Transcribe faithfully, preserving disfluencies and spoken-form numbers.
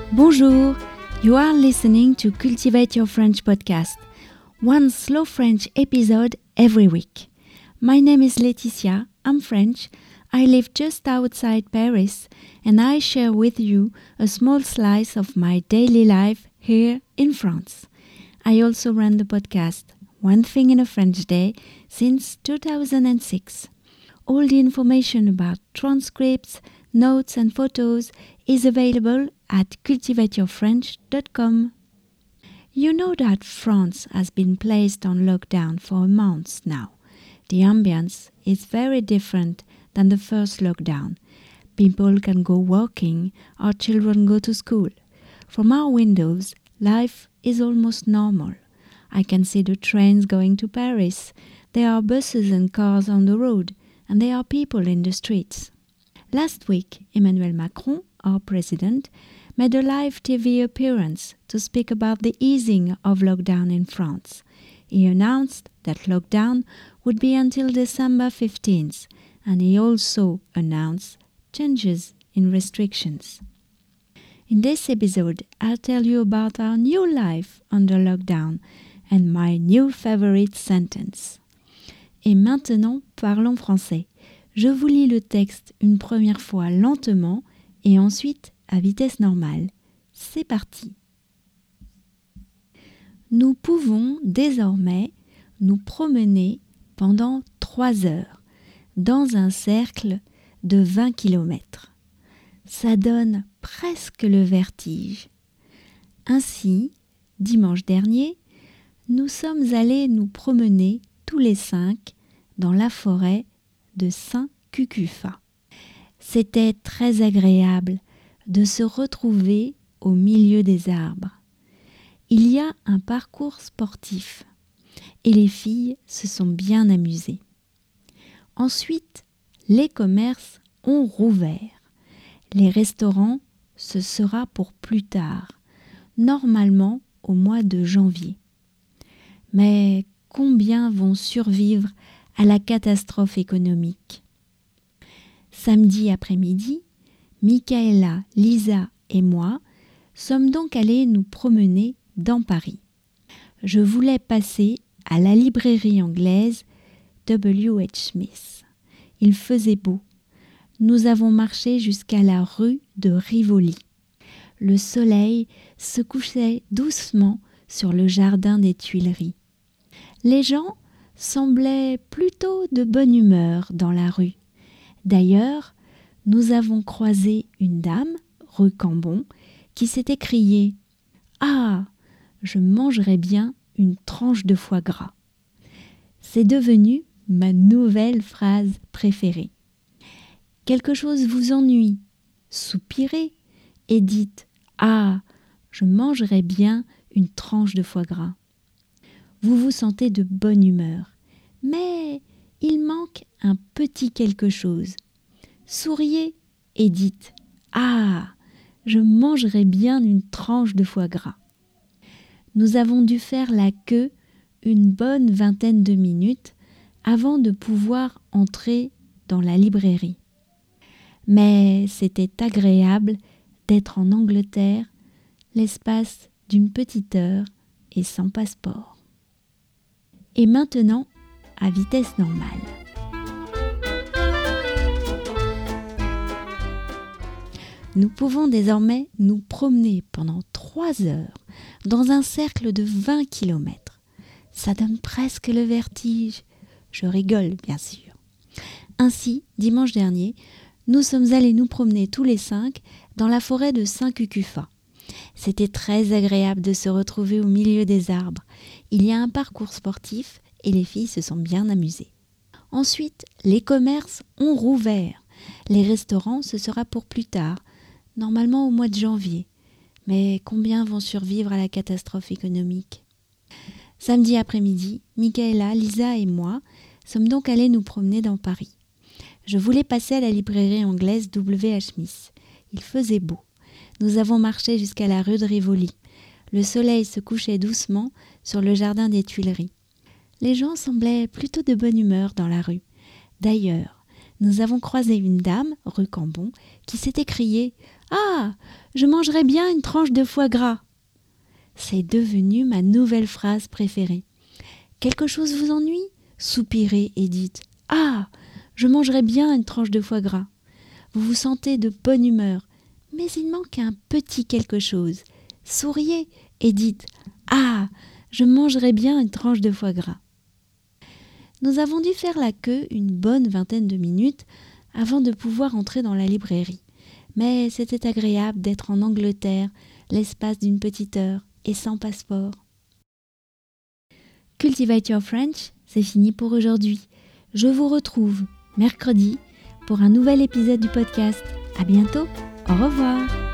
Bonjour, you are listening to Cultivate Your French podcast, one slow French episode every week. My name is Laetitia, I'm French, I live just outside Paris, and I share with you a small slice of my daily life here in France. I also run the podcast One Thing in a French Day since two thousand six. All the information about transcripts, notes and photos is available at cultivate your french dot com. You know that France has been placed on lockdown for months now. The ambience is very different than the first lockdown. People can go walking, our children go to school. From our windows, life is almost normal. I can see the trains going to Paris. There are buses and cars on the road, and there are people in the streets. Last week, Emmanuel Macron, our president, made a live T V appearance to speak about the easing of lockdown in France. He announced that lockdown would be until December fifteenth, and he also announced changes in restrictions. In this episode, I'll tell you about our new life under lockdown and my new favorite sentence. Et maintenant, parlons français. Je vous lis le texte une première fois lentement et ensuite à vitesse normale. C'est parti. Nous pouvons désormais nous promener pendant trois heures dans un cercle de vingt kilomètres. Ça donne presque le vertige. Ainsi, dimanche dernier, nous sommes allés nous promener tous les cinq dans la forêt de Saint-Cucufa. C'était très agréable de se retrouver au milieu des arbres. Il y a un parcours sportif et les filles se sont bien amusées. Ensuite, les commerces ont rouvert. Les restaurants, ce sera pour plus tard, normalement au mois de janvier. Mais combien vont survivre à la catastrophe économique? Samedi après-midi, Michaela, Lisa et moi sommes donc allés nous promener dans Paris. Je voulais passer à la librairie anglaise W H Smith. Il faisait beau. Nous avons marché jusqu'à la rue de Rivoli. Le soleil se couchait doucement sur le jardin des Tuileries. Les gens semblaient plutôt de bonne humeur dans la rue. D'ailleurs, nous avons croisé une dame, rue Cambon, qui s'est écriée « Ah, je mangerais bien une tranche de foie gras ». C'est devenu ma nouvelle phrase préférée. Quelque chose vous ennuie, soupirez et dites « Ah, je mangerais bien une tranche de foie gras ». Vous vous sentez de bonne humeur, mais il manque un petit quelque chose. Souriez et dites « Ah, je mangerais bien une tranche de foie gras ». Nous avons dû faire la queue une bonne vingtaine de minutes avant de pouvoir entrer dans la librairie. Mais c'était agréable d'être en Angleterre l'espace d'une petite heure et sans passeport. Et maintenant, à vitesse normale. Nous pouvons désormais nous promener pendant trois heures dans un cercle de vingt kilomètres. Ça donne presque le vertige. Je rigole, bien sûr. Ainsi, dimanche dernier, nous sommes allés nous promener tous les cinq dans la forêt de Saint-Cucufa. C'était très agréable de se retrouver au milieu des arbres. Il y a un parcours sportif et les filles se sont bien amusées. Ensuite, les commerces ont rouvert. Les restaurants, ce sera pour plus tard, normalement au mois de janvier. Mais combien vont survivre à la catastrophe économique? Samedi après-midi, Michaela, Lisa et moi sommes donc allés nous promener dans Paris. Je voulais passer à la librairie anglaise W H Smith. Il faisait beau. Nous avons marché jusqu'à la rue de Rivoli. Le soleil se couchait doucement sur le jardin des Tuileries. Les gens semblaient plutôt de bonne humeur dans la rue. D'ailleurs, nous avons croisé une dame, rue Cambon, qui s'était criée « Ah, je mangerais bien une tranche de foie gras !» C'est devenu ma nouvelle phrase préférée. Quelque chose vous ennuie ? Soupirez et dites « Ah, je mangerais bien une tranche de foie gras !» Vous vous sentez de bonne humeur, mais il manque un petit quelque chose. Souriez et dites « Ah, je mangerais bien une tranche de foie gras !» Nous avons dû faire la queue une bonne vingtaine de minutes avant de pouvoir entrer dans la librairie. Mais c'était agréable d'être en Angleterre, l'espace d'une petite heure et sans passeport. Cultivate Your French, c'est fini pour aujourd'hui. Je vous retrouve mercredi pour un nouvel épisode du podcast. À bientôt, au revoir.